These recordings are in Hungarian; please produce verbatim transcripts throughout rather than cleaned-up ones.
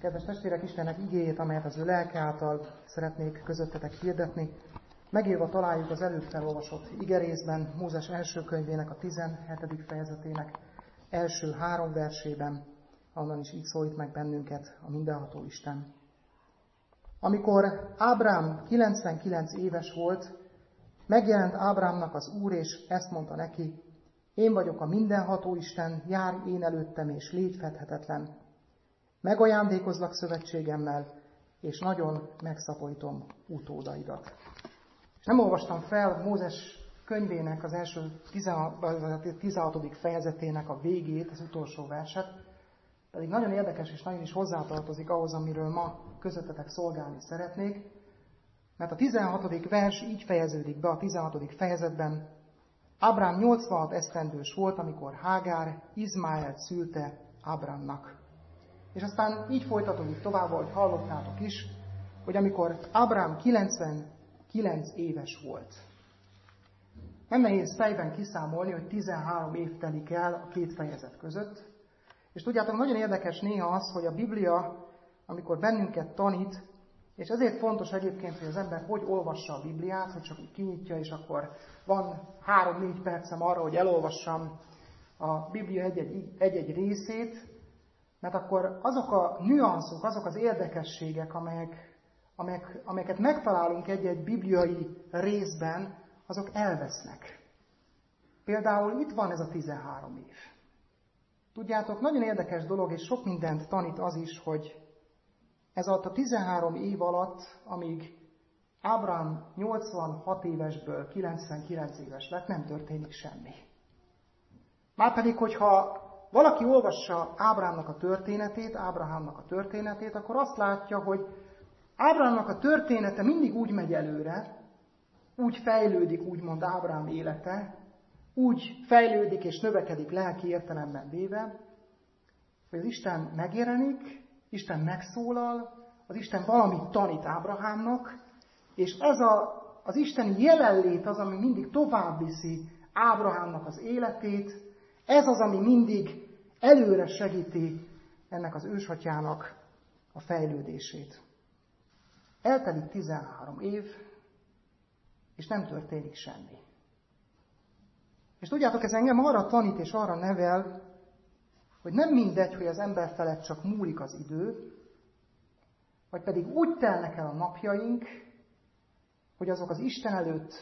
Kedves testvérek, Istennek igéjét, amelyet az ő lelke által szeretnék közöttetek hirdetni, megírva találjuk az előbb felolvasott igerészben, Mózes első könyvének a tizenhetedik fejezetének első három versében, onnan is így szólít meg bennünket a mindenható Isten. Amikor Ábrám kilencvenkilenc éves volt, megjelent Ábrámnak az Úr, és ezt mondta neki: én vagyok a mindenható Isten, járj én előttem, és légy fedhetetlen. Megajándékozlak szövetségemmel, és nagyon megszaporítom utódaidat. És nem olvastam fel Mózes könyvének az első tizenhatodik fejezetének a végét, az utolsó verset, pedig nagyon érdekes és nagyon is hozzátartozik ahhoz, amiről ma közöttetek szolgálni szeretnék, mert a tizenhatodik vers így fejeződik be a tizenhatodik fejezetben: Ábrám nyolcvanhat esztendős volt, amikor Hágár Izmáelt szülte Ábrámnak. És aztán így folytatódik tovább, ahogy hallottátok is, hogy amikor Ábrám kilencvenkilenc éves volt. Nem nehéz fejben kiszámolni, hogy tizenhárom év telik el a két fejezet között. És tudjátok, nagyon érdekes néha az, hogy a Biblia, amikor bennünket tanít, és ezért fontos egyébként, hogy az ember hogy olvassa a Bibliát, hogy csak úgy kinyitja, és akkor van három-négy percem arra, hogy elolvassam a Biblia egy-egy, egy-egy részét, mert akkor azok a nüanszok, azok az érdekességek, amelyek, amelyek, amelyeket megtalálunk egy-egy bibliai részben, azok elvesznek. Például itt van ez a tizenhárom év. Tudjátok, nagyon érdekes dolog, és sok mindent tanít az is, hogy ez alatt a tizenhárom év alatt, amíg Ábrám nyolcvanhat évesből kilencvenkilenc éves lett, nem történik semmi. Márpedig, hogyha valaki olvassa Ábrámnak a történetét, Ábrahámnak a történetét, akkor azt látja, hogy Ábrámnak a története mindig úgy megy előre, úgy fejlődik, úgymond Ábrám élete, úgy fejlődik és növekedik lelki értelemben véve, hogy az Isten megjelenik, Isten megszólal, az Isten valamit tanít Ábrahámnak, és ez a, az isteni jelenlét az, ami mindig tovább viszi Ábrahámnak az életét, ez az, ami mindig előre segíti ennek az ősatyának a fejlődését. Eltelik tizenhárom év, és nem történik semmi. És tudjátok, ez engem arra tanít és arra nevel, hogy nem mindegy, hogy az ember felett csak múlik az idő, vagy pedig úgy telnek el a napjaink, hogy azok az Isten előtt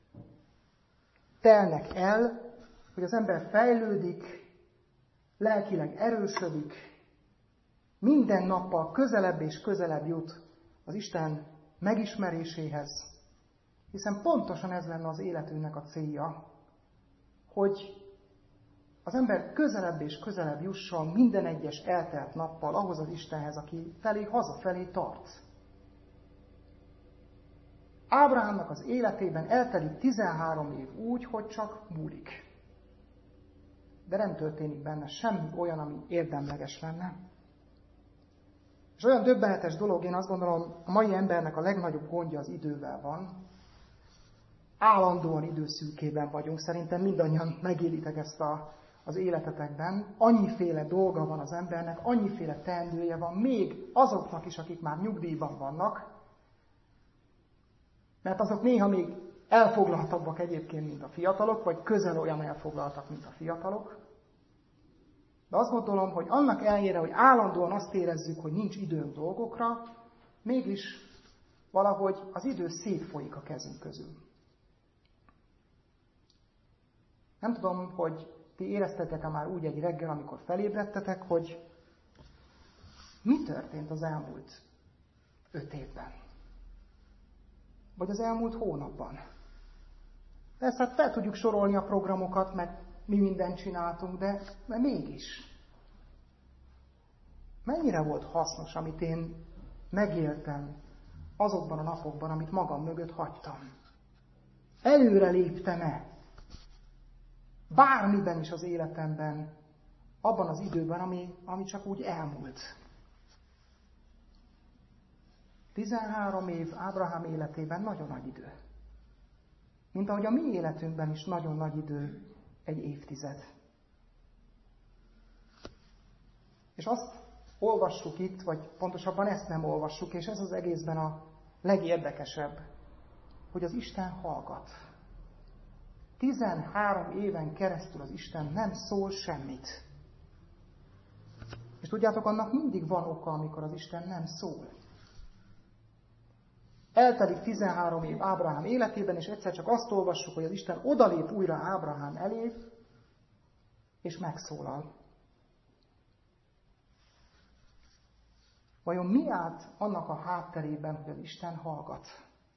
telnek el, hogy az ember fejlődik, lelkileg erősödik, minden nappal közelebb és közelebb jut az Isten megismeréséhez, hiszen pontosan ez lenne az életünknek a célja, hogy az ember közelebb és közelebb jusson minden egyes eltelt nappal ahhoz az Istenhez, aki felé, hazafelé tart. Ábrahámnak az életében eltelik tizenhárom év úgy, hogy csak múlik. De nem történik benne semmi olyan, ami érdemleges lenne. És olyan döbbenetes dolog, én azt gondolom, a mai embernek a legnagyobb gondja az idővel van. Állandóan időszűkében vagyunk, szerintem mindannyian megélitek ezt a, az életetekben. Annyiféle dolga van az embernek, annyiféle teendője van, még azoknak is, akik már nyugdíjban vannak, mert azok néha még elfoglaltabbak egyébként, mint a fiatalok, vagy közel olyan elfoglaltak, mint a fiatalok. De azt gondolom, hogy annak ellenére, hogy állandóan azt érezzük, hogy nincs időnk dolgokra, mégis valahogy az idő szétfolyik a kezünk közül. Nem tudom, hogy ti éreztetek-e már úgy egy reggel, amikor felébredtetek, hogy mi történt az elmúlt öt évben? Vagy az elmúlt hónapban? Persze, hát fel tudjuk sorolni a programokat, meg mi mindent csináltunk, de, de mégis. Mennyire volt hasznos, amit én megéltem azokban a napokban, amit magam mögött hagytam? Előre léptem-e? Bármiben is az életemben, abban az időben, ami, ami csak úgy elmúlt. tizenhárom év Ábrahám életében nagyon nagy idő. Mint ahogy a mi életünkben is nagyon nagy idő egy évtized. És azt olvassuk itt, vagy pontosabban ezt nem olvassuk, és ez az egészben a legérdekesebb, hogy az Isten hallgat. tizenhárom éven keresztül az Isten nem szól semmit. És tudjátok, annak mindig van oka, amikor az Isten nem szól. Eltelik tizenhárom év Ábrahám életében, és egyszer csak azt olvassuk, hogy az Isten odalép újra Ábrahám elé, és megszólal. Vajon mi állt annak a hátterében, hogy az Isten hallgat?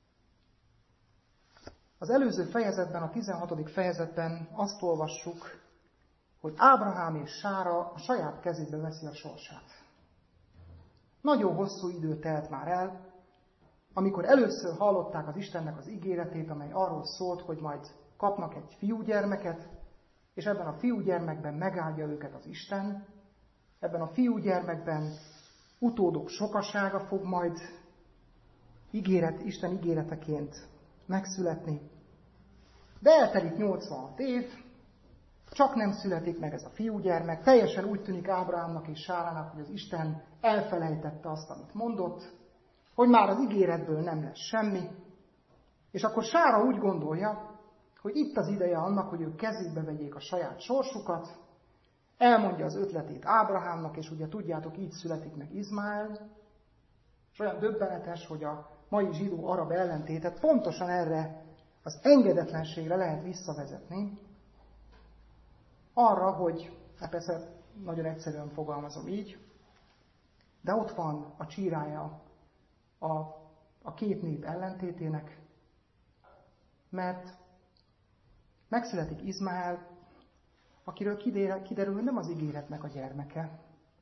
Az előző fejezetben, a tizenhatodik fejezetben azt olvassuk, hogy Ábrahám és Sára a saját kezébe veszi a sorsát. Nagyon hosszú idő telt már el, amikor először hallották az Istennek az ígéretét, amely arról szólt, hogy majd kapnak egy fiúgyermeket, és ebben a fiúgyermekben megáldja őket az Isten, ebben a fiúgyermekben utódok sokasága fog majd ígéret, Isten ígéreteként megszületni. De eltelik nyolcvanhat év, csak nem születik meg ez a fiúgyermek, teljesen úgy tűnik Ábrahámnak és Sárának, hogy az Isten elfelejtette azt, amit mondott, hogy már az ígéretből nem lesz semmi, és akkor Sára úgy gondolja, hogy itt az ideje annak, hogy ők kezükbe vegyék a saját sorsukat, elmondja az ötletét Ábrahámnak, és ugye tudjátok, így születik meg Izmael, és olyan döbbenetes, hogy a mai zsidó-arab ellentétet pontosan erre az engedetlenségre lehet visszavezetni, arra, hogy, hát persze nagyon egyszerűen fogalmazom így, de ott van a csírája a, a két nép ellentétének, mert megszületik Izmael, akiről kiderül, hogy nem az ígéretnek a gyermeke,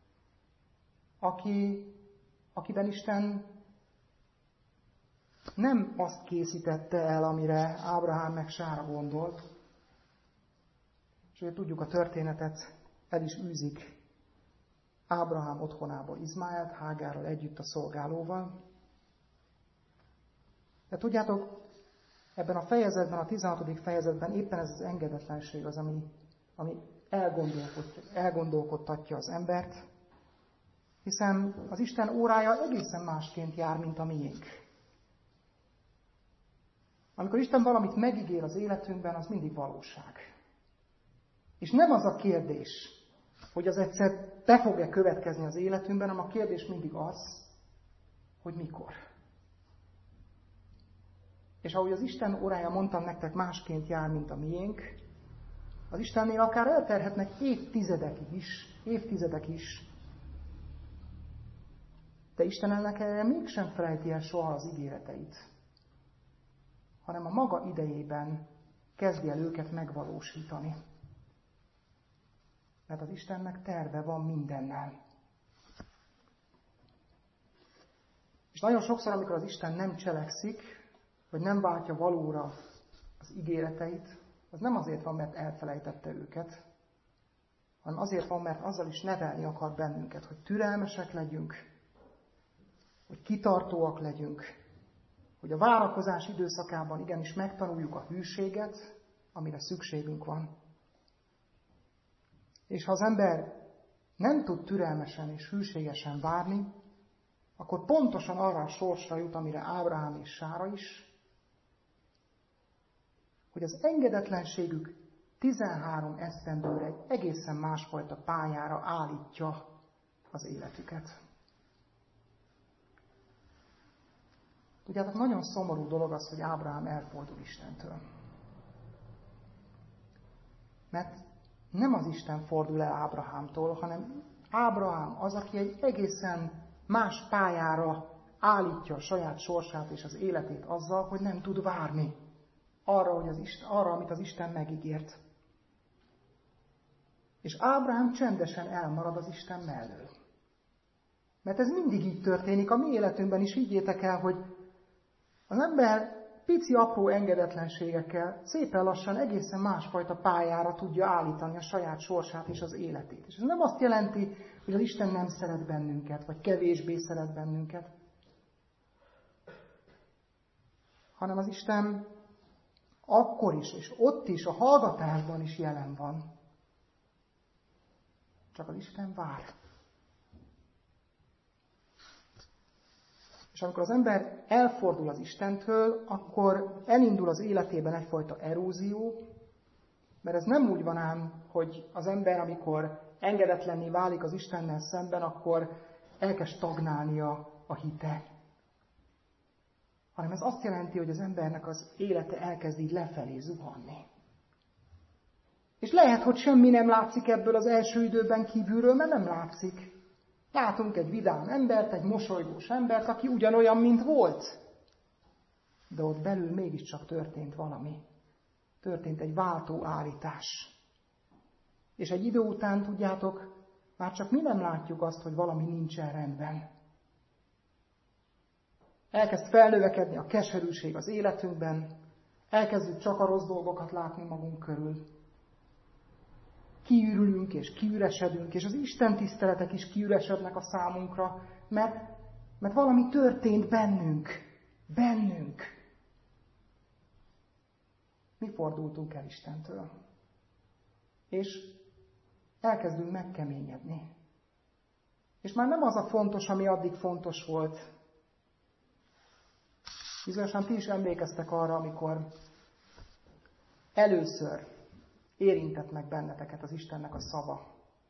aki, akiben Isten nem azt készítette el, amire Ábrahám meg Sára gondolt. És ugye tudjuk a történetet, el is űzik Ábrahám otthonából Izmaelt, Hágárral együtt a szolgálóval. De tudjátok, ebben a fejezetben, a tizenhatodik fejezetben éppen ez az engedetlenség az, ami, ami elgondolkod, elgondolkodtatja az embert, hiszen az Isten órája egészen másként jár, mint a miénk. Amikor Isten valamit megígér az életünkben, az mindig valóság. És nem az a kérdés, hogy az egyszer be fog-e következni az életünkben, hanem a kérdés mindig az, hogy mikor. És ahogy az Isten órája, mondtam nektek, másként jár, mint a miénk, az Istennél akár elterhetnek évtizedek is, évtizedek is, de Isten ennek erre mégsem felejti el soha az ígéreteit, hanem a maga idejében kezdi el őket megvalósítani. Mert az Istennek terve van mindennel. És nagyon sokszor, amikor az Isten nem cselekszik, vagy nem váltja valóra az ígéreteit, az nem azért van, mert elfelejtette őket, hanem azért van, mert azzal is nevelni akar bennünket, hogy türelmesek legyünk, hogy kitartóak legyünk, hogy a várakozás időszakában igenis megtanuljuk a hűséget, amire szükségünk van. És ha az ember nem tud türelmesen és hűségesen várni, akkor pontosan arra a sorsra jut, amire Ábrahám és Sára is, hogy az engedetlenségük tizenhárom esztendőre egy egészen másfajta pályára állítja az életüket. Tudjátok, nagyon szomorú dolog az, hogy Ábrahám elfordul Istentől. Mert nem az Isten fordul el Ábrahámtól, hanem Ábrahám az, aki egy egészen más pályára állítja a saját sorsát és az életét azzal, hogy nem tud várni arra, hogy az Isten, arra, amit az Isten megígért. És Ábrahám csendesen elmarad az Isten mellől. Mert ez mindig így történik, a mi életünkben is higgyétek el, hogy az ember pici, apró engedetlenségekkel szépen lassan egészen másfajta pályára tudja állítani a saját sorsát és az életét. És ez nem azt jelenti, hogy az Isten nem szeret bennünket, vagy kevésbé szeret bennünket, hanem az Isten akkor is, és ott is, a hallgatásban is jelen van. Csak az Isten vár. És amikor az ember elfordul az Istentől, akkor elindul az életében egyfajta erózió, mert ez nem úgy van ám, hogy az ember, amikor engedetlenné válik az Istennel szemben, akkor elkezd stagnálnia a hite. Hanem ez azt jelenti, hogy az embernek az élete elkezd így lefelé zuhanni. És lehet, hogy semmi nem látszik ebből az első időben kívülről, mert nem látszik. Látunk egy vidám embert, egy mosolygós embert, aki ugyanolyan, mint volt. De ott belül mégiscsak történt valami. Történt egy váltóállítás. És egy idő után, tudjátok, már csak mi nem látjuk azt, hogy valami nincsen rendben. Elkezd felnövekedni a keserűség az életünkben, elkezdjük csak a rossz dolgokat látni magunk körül. Kiürülünk és kiüresedünk, és az Isten tiszteletek is kiüresednek a számunkra, mert, mert valami történt bennünk. Bennünk. Mi fordultunk el Istentől. És elkezdünk megkeményedni. És már nem az a fontos, ami addig fontos volt. Bizonyosan ti is emlékeztek arra, amikor először érintett meg benneteket az Istennek a szava.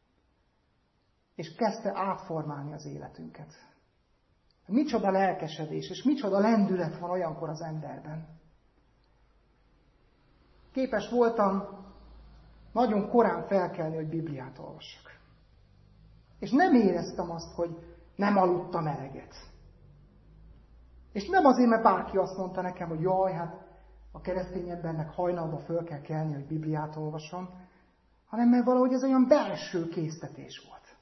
És kezdte átformálni az életünket. Micsoda lelkesedés, és micsoda lendület van olyankor az emberben. Képes voltam nagyon korán felkelni, hogy Bibliát olvassak. És nem éreztem azt, hogy nem aludtam eleget. És nem azért, mert bárki azt mondta nekem, hogy jaj, hát a keresztény embernek hajnalba föl kell kelni, hogy Bibliát olvasom, hanem mert valahogy ez olyan belső késztetés volt.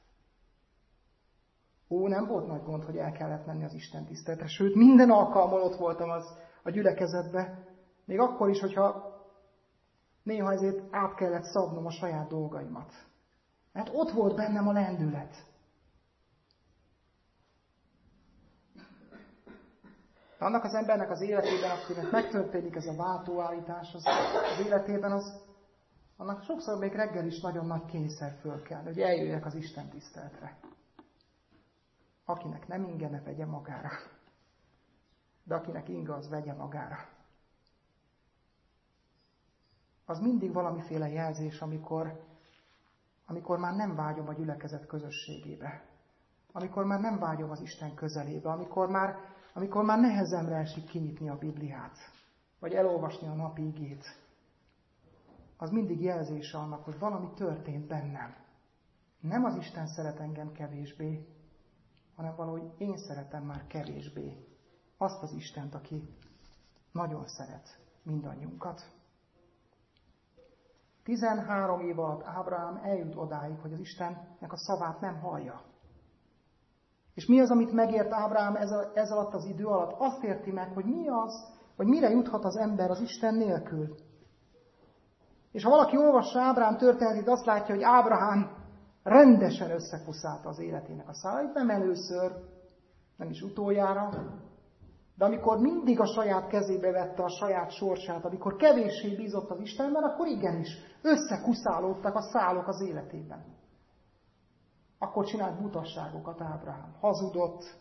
Ó, nem volt nagy gond, hogy el kellett menni az Isten tiszteletre, sőt, minden alkalommal ott voltam az a gyülekezetbe, még akkor is, hogyha néha ezért át kellett szabnom a saját dolgaimat. Mert ott volt bennem a lendület. De annak az embernek az életében, akinek megtörténik ez a váltóállítás az, az életében, az, annak sokszor még reggel is nagyon nagy kényszer föl kell, hogy eljöjjek az Isten tiszteletre. Akinek nem inge, ne vegye magára. De akinek inge, az vegye magára. Az mindig valamiféle jelzés, amikor, amikor már nem vágyom a gyülekezet közösségébe. Amikor már nem vágyom az Isten közelébe. Amikor már, amikor már nehezemre esik kinyitni a Bibliát. Vagy elolvasni a napi igét. Az mindig jelzése annak, hogy valami történt bennem. Nem az Isten szeret engem kevésbé, hanem valahogy én szeretem már kevésbé azt az Istent, aki nagyon szeret mindannyiunkat. tizenhárom év alatt Ábrahám eljut odáig, hogy az Istennek a szavát nem hallja. És mi az, amit megért Ábrahám ez, a, ez alatt az idő alatt? Azt érti meg, hogy mi az, vagy mire juthat az ember az Isten nélkül. És ha valaki olvassa Ábrahám történetét, azt látja, hogy Ábrahám rendesen összekuszálta az életének a szálait, nem először, nem is utoljára, de amikor mindig a saját kezébe vette a saját sorsát, amikor kevéssé bízott az Istenben, akkor igenis összekuszálódtak a szálok az életében. Akkor csinált butasságokat Ábrahám, hazudott,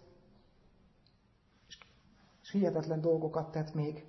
és hihetetlen dolgokat tett még.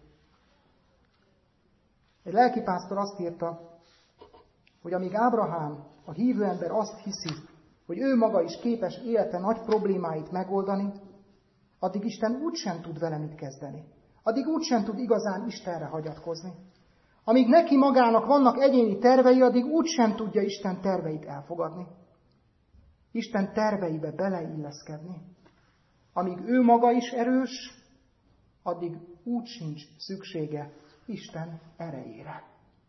Egy lelkipásztor azt írta, hogy amíg Ábrahám, a hívő ember azt hiszi, hogy ő maga is képes élete nagy problémáit megoldani, addig Isten úgysem tud vele mit kezdeni. Addig úgysem tud igazán Istenre hagyatkozni. Amíg neki magának vannak egyéni tervei, addig úgysem tudja Isten terveit elfogadni. Isten terveibe beleilleszkedni. Amíg ő maga is erős, addig úgy sincs szüksége Isten erejére.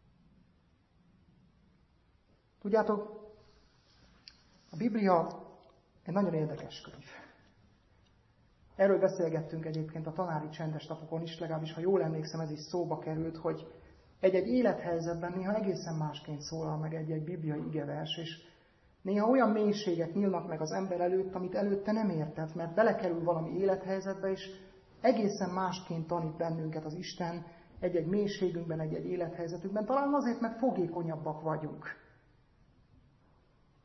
Tudjátok, a Biblia egy nagyon érdekes könyv. Erről beszélgettünk egyébként a tanári csendes napokon is, legalábbis ha jól emlékszem, ez is szóba került, hogy egy-egy élethelyzetben néha egészen másként szólal meg egy-egy bibliai igevers, és néha olyan mélységek nyílnak meg az ember előtt, amit előtte nem értett, mert belekerül valami élethelyzetbe, és egészen másként tanít bennünket az Isten egy-egy mélységünkben, egy-egy élethelyzetünkben, talán azért, mert fogékonyabbak vagyunk.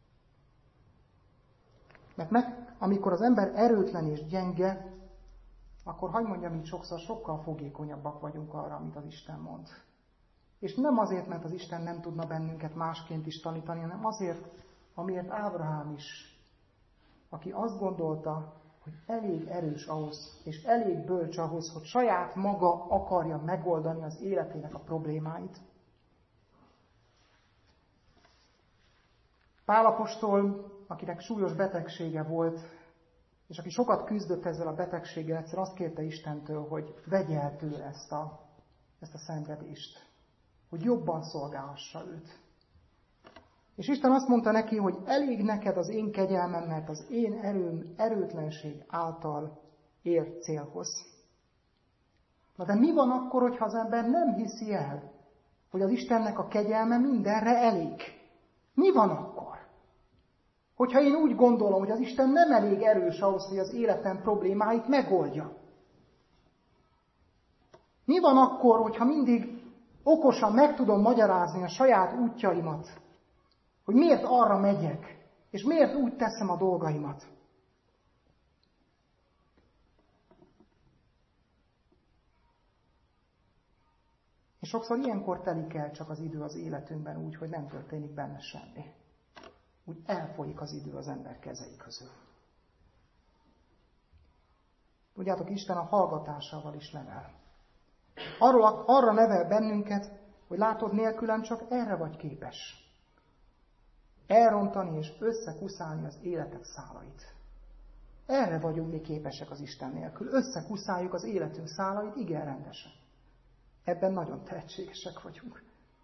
Mert meg, amikor az ember erőtlen és gyenge, akkor hagyd mondjam, így sokszor sokkal fogékonyabbak vagyunk arra, amit az Isten mond. És nem azért, mert az Isten nem tudna bennünket másként is tanítani, hanem azért, amiért Ábrahám is, aki azt gondolta, hogy elég erős ahhoz, és elég bölcs ahhoz, hogy saját maga akarja megoldani az életének a problémáit. Pál apostol, akinek súlyos betegsége volt, és aki sokat küzdött ezzel a betegséggel, egyszer azt kérte Istentől, hogy vegye el tőle ezt a, ezt a szenvedést, hogy jobban szolgálhassa őt. És Isten azt mondta neki, hogy elég neked az én kegyelmem, mert az én erőm erőtlenség által ér célhoz. Na de mi van akkor, hogyha az ember nem hiszi el, hogy az Istennek a kegyelme mindenre elég? Mi van akkor? Hogyha én úgy gondolom, hogy az Isten nem elég erős ahhoz, hogy az életem problémáit megoldja. Mi van akkor, hogyha mindig okosan meg tudom magyarázni a saját útjaimat, hogy miért arra megyek, és miért úgy teszem a dolgaimat? És sokszor ilyenkor telik el csak az idő az életünkben úgy, hogy nem történik benne semmi. Úgy elfolyik az idő az ember kezei közül. Tudjátok, Isten a hallgatásával is nevel. Arról, arra nevel bennünket, hogy látod, nélkülem csak erre vagy képes. Elrontani és összekuszálni az életek szálait. Erre vagyunk mi képesek az Isten nélkül. Összekuszáljuk az életünk szálait, igen rendesen. Ebben nagyon tehetségesek vagyunk.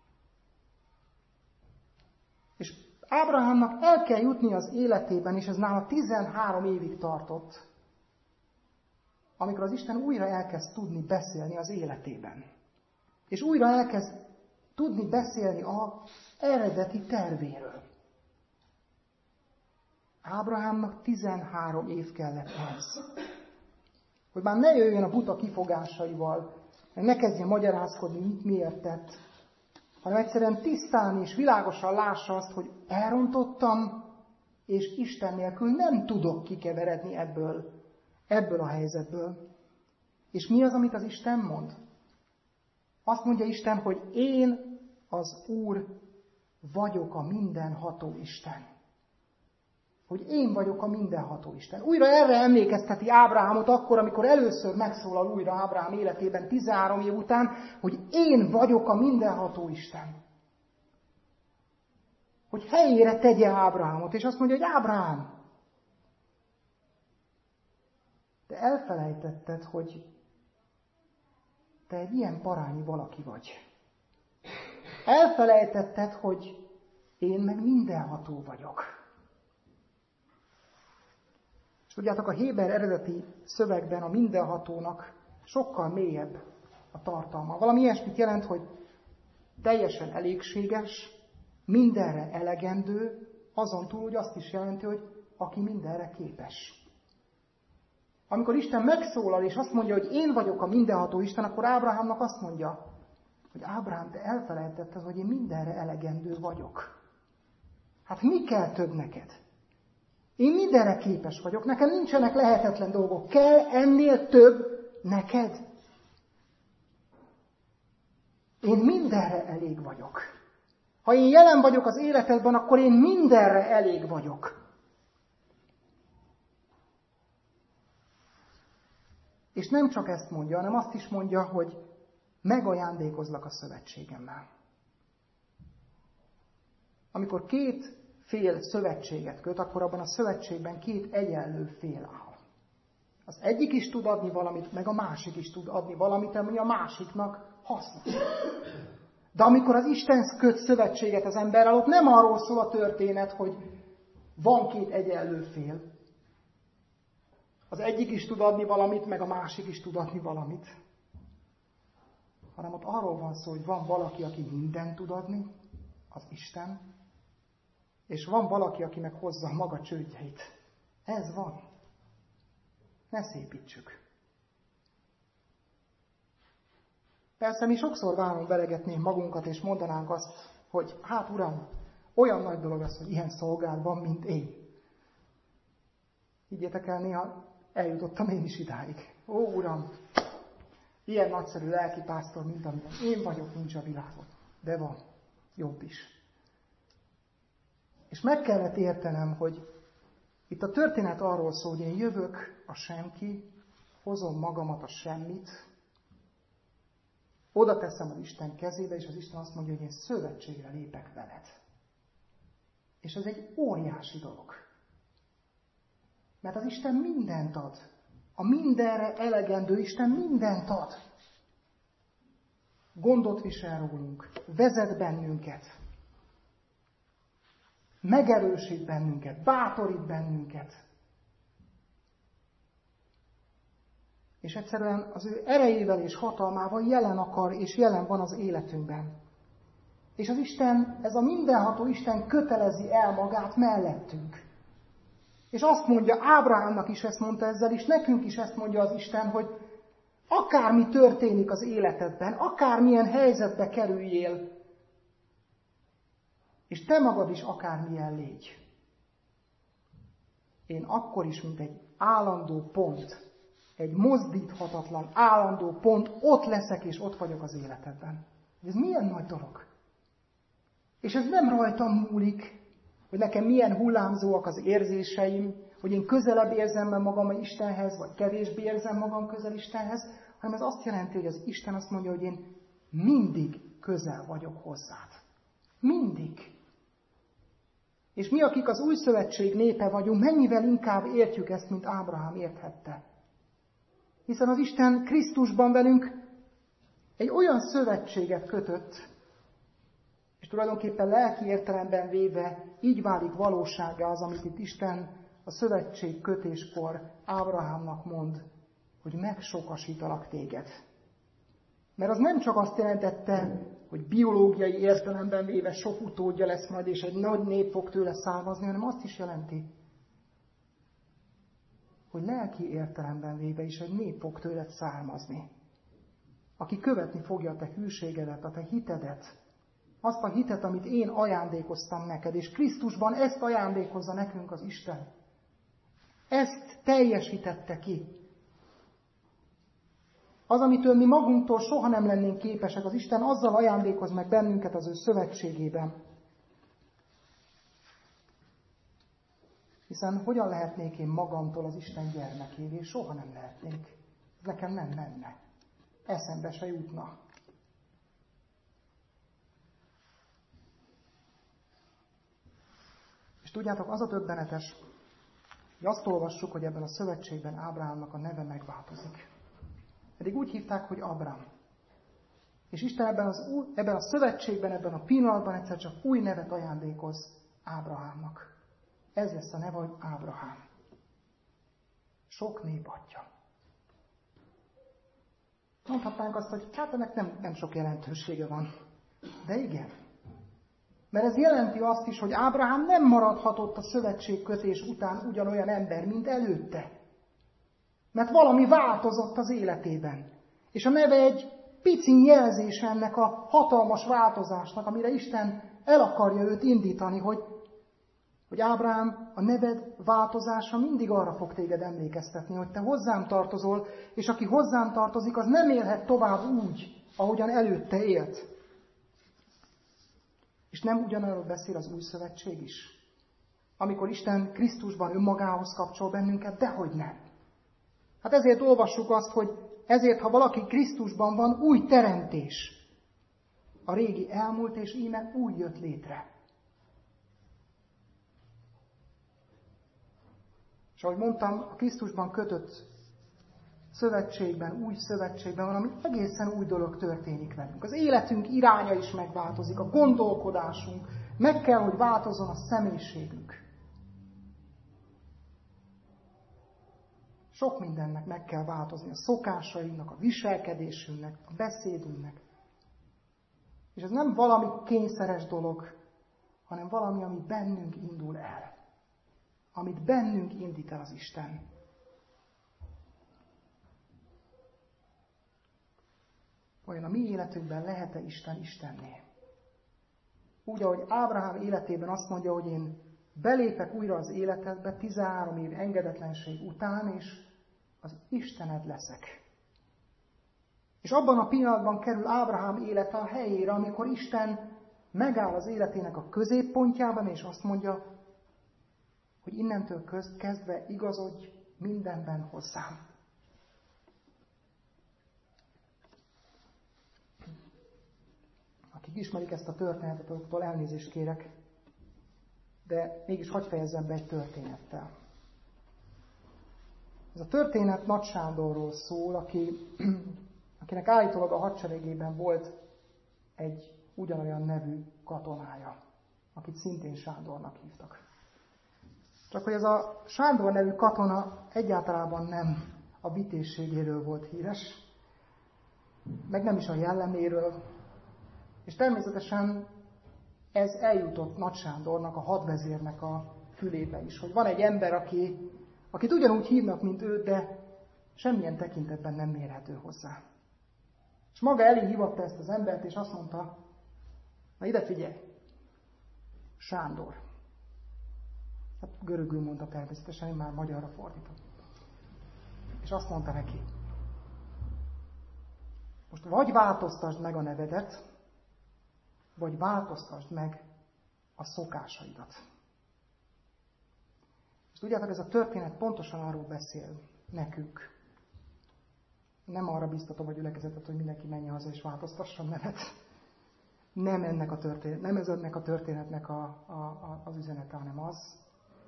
És Ábrahámnak el kell jutni az életében, és ez nála tizenhárom évig tartott, amikor az Isten újra elkezd tudni beszélni az életében. És újra elkezd tudni beszélni az eredeti tervéről. Ábrahámnak tizenhárom év kellett ehhez. Hogy már ne jöjjön a buta kifogásaival, ne kezdjen magyarázkodni, mit miért tett, hanem egyszerűen tisztán és világosan lássa azt, hogy elrontottam, és Isten nélkül nem tudok kikeveredni ebből, ebből a helyzetből. És mi az, amit az Isten mond? Azt mondja Isten, hogy én az Úr vagyok a mindenható Isten. Hogy én vagyok a mindenható Isten. Újra erre emlékezteti Ábrahámot akkor, amikor először megszólal újra Ábrahám életében tizenhárom év után, hogy én vagyok a mindenható Isten. Hogy helyére tegye Ábrahámot, és azt mondja, hogy Ábrahám, te elfelejtetted, hogy te egy ilyen parányi valaki vagy. Elfelejtetted, hogy én meg mindenható vagyok. Tudjátok, a héber eredeti szövegben a mindenhatónak sokkal mélyebb a tartalma. Valami ilyesmit jelent, hogy teljesen elégséges, mindenre elegendő, azon túl, hogy azt is jelenti, hogy aki mindenre képes. Amikor Isten megszólal, és azt mondja, hogy én vagyok a mindenható Isten, akkor Ábrahámnak azt mondja, hogy Ábrahám, te elfelejtetted, hogy én mindenre elegendő vagyok. Hát mi kell több neked? Én mindenre képes vagyok, nekem nincsenek lehetetlen dolgok. Kell ennél több neked? Én mindenre elég vagyok. Ha én jelen vagyok az életedben, akkor én mindenre elég vagyok. És nem csak ezt mondja, hanem azt is mondja, hogy megajándékozlak a szövetségemmel. Amikor két fél szövetséget köt, akkor abban a szövetségben két egyenlő fél áll. Az egyik is tud adni valamit, meg a másik is tud adni valamit, ami a másiknak hasznos. De amikor az Isten köt szövetséget az emberrel, ott nem arról szól a történet, hogy van két egyenlő fél. Az egyik is tud adni valamit, meg a másik is tud adni valamit. Hanem ott arról van szó, hogy van valaki, aki mindent tud adni, az Isten, és van valaki, aki meg hozza a maga csődjeit. Ez van. Ne szépítsük. Persze mi sokszor váron veregetnénk magunkat, és mondanánk azt, hogy hát Uram, olyan nagy dolog az, hogy ilyen szolgád van, mint én. Higgyétek el, néha eljutottam én is idáig. Ó, Uram, ilyen nagyszerű lelkipásztor, mint amilyen én vagyok, nincs a világon. De van, jobb is. És meg kellett értenem, hogy itt a történet arról szól, hogy én jövök a senki, hozom magamat a semmit, oda teszem az Isten kezébe, és az Isten azt mondja, hogy én szövetségre lépek veled. És ez egy óriási dolog. Mert az Isten mindent ad. A mindenre elegendő Isten mindent ad. Gondot visel rólunk, vezet bennünket, megerősít bennünket, bátorít bennünket. És egyszerűen az ő erejével és hatalmával jelen akar, és jelen van az életünkben. És az Isten, ez a mindenható Isten kötelezi el magát mellettünk. És azt mondja, Ábrahámnak is ezt mondta ezzel, és nekünk is ezt mondja az Isten, hogy akármi történik az életedben, akármilyen helyzetbe kerüljél, és te magad is akármilyen légy. Én akkor is, mint egy állandó pont, egy mozdíthatatlan, állandó pont, ott leszek, és ott vagyok az életedben. Ez milyen nagy dolog. És ez nem rajtam múlik, hogy nekem milyen hullámzóak az érzéseim, hogy én közelebb érzem magam az Istenhez, vagy kevésbé érzem magam közel Istenhez, hanem ez azt jelenti, hogy az Isten azt mondja, hogy én mindig közel vagyok hozzád. Mindig. És mi, akik az új szövetség népe vagyunk, mennyivel inkább értjük ezt, mint Ábrahám érthette. Hiszen az Isten Krisztusban velünk egy olyan szövetséget kötött, és tulajdonképpen lelki értelemben véve így válik valósággá az, amit itt Isten a szövetség kötéskor Ábrahámnak mond, hogy megsokasítalak téged. Mert az nem csak azt jelentette, hogy biológiai értelemben véve sok utódja lesz majd, és egy nagy nép fog tőle származni, hanem azt is jelenti, hogy lelki értelemben véve is egy nép fog tőled származni, aki követni fogja a te hűségedet, a te hitedet, azt a hitet, amit én ajándékoztam neked, és Krisztusban ezt ajándékozza nekünk az Isten. Ezt teljesítette ki. Az, amitől mi magunktól soha nem lennénk képesek, az Isten azzal ajándékoz meg bennünket az ő szövetségében. Hiszen hogyan lehetnék én magamtól az Isten gyermekévé? Soha nem lehetnék. Ez nekem nem menne. Eszembe se jutna. És tudjátok, az a döbbenetes, hogy azt olvassuk, hogy ebben a szövetségben Ábrahámnak a neve megváltozik. Pedig úgy hívták, hogy Abrám. És Isten ebben, az, ebben a szövetségben, ebben a pillanatban egyszer csak új nevet ajándékoz Ábrahámnak. Ez lesz a neve, hogy Ábrahám. Sok nép atya. Mondhatnánk azt, hogy hát ennek nem, nem sok jelentősége van. De igen. Mert ez jelenti azt is, hogy Ábrahám nem maradhatott a szövetségkötés után ugyanolyan ember, mint előtte. Mert valami változott az életében. És a neve egy pici jelzés ennek a hatalmas változásnak, amire Isten el akarja őt indítani, hogy, hogy Ábrahám, a neved változása mindig arra fog téged emlékeztetni, hogy te hozzám tartozol, és aki hozzám tartozik, az nem élhet tovább úgy, ahogyan előtte élt. És nem ugyanarról beszél az új szövetség is? Amikor Isten Krisztusban önmagához kapcsol bennünket, dehogy nem. Hát ezért olvassuk azt, hogy ezért, ha valaki Krisztusban van, új teremtés. A régi elmúlt, és íme új jött létre. És ahogy mondtam, a Krisztusban kötött szövetségben, új szövetségben valami egészen új dolog történik velünk. Az életünk iránya is megváltozik, a gondolkodásunk, meg kell, hogy változzon a személyiségünk. Sok mindennek meg kell változni, a szokásainknak, a viselkedésünknek, a beszédünknek. És ez nem valami kényszeres dolog, hanem valami, ami bennünk indul el. Amit bennünk indít el az Isten. Vajon a mi életünkben lehet-e Isten Istenné? Úgy, ahogy Ábrahám életében azt mondja, hogy én belépek újra az életedbe tizenhárom év engedetlenség után, és az Istened leszek. És abban a pillanatban kerül Ábrahám élete a helyére, amikor Isten megáll az életének a középpontjában, és azt mondja, hogy innentől kezdve igazodj mindenben hozzám. Akik ismerik ezt a történetet, azoktól elnézést kérek, de mégis hadd fejezzem be egy történettel. Ez a történet Nagy Sándorról szól, aki, akinek állítólag a hadseregében volt egy ugyanolyan nevű katonája, akit szintén Sándornak hívtak. Csak hogy ez a Sándor nevű katona egyáltalán nem a vitézségéről volt híres, meg nem is a jelleméről, és természetesen ez eljutott Nagy Sándornak, a hadvezérnek a fülébe is, hogy van egy ember, aki, akit ugyanúgy hívnak, mint őt, de semmilyen tekintetben nem mérhető hozzá. És maga elé hívatta ezt az embert, és azt mondta, na ide figyelj, Sándor. Hát görögül mondta természetesen, én már magyarra fordítom. És azt mondta neki, most vagy változtasd meg a nevedet, vagy változtasd meg a szokásaidat. És tudjátok, ez a történet pontosan arról beszél nekünk. Nem arra biztatom a gyülekezetet, hogy mindenki menjen haza és változtasson nevet. Nem, ennek a történet, nem ez ennek a történetnek a, a, a, az üzenete, hanem az,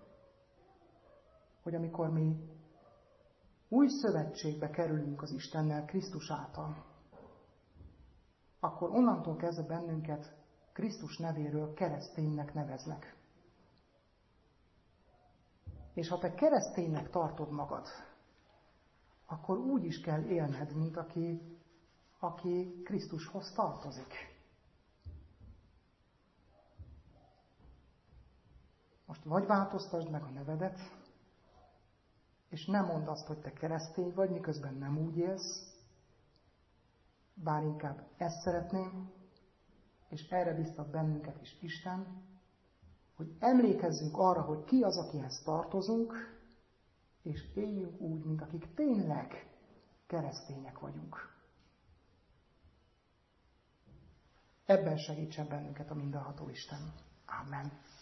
hogy amikor mi új szövetségbe kerülünk az Istennel Krisztus által, akkor onnantól kezdve bennünket Krisztus nevéről kereszténynek neveznek. És ha te kereszténynek tartod magad, akkor úgy is kell élned, mint aki, aki Krisztushoz tartozik. Most vagy változtasd meg a nevedet, és nem mondd azt, hogy te keresztény vagy, miközben nem úgy élsz, bár inkább ezt szeretném, és erre biztat bennünket is Isten, hogy emlékezzünk arra, hogy ki az, akihez tartozunk, és éljünk úgy, mint akik tényleg keresztények vagyunk. Ebben segítsen bennünket a mindenható Isten. Amen.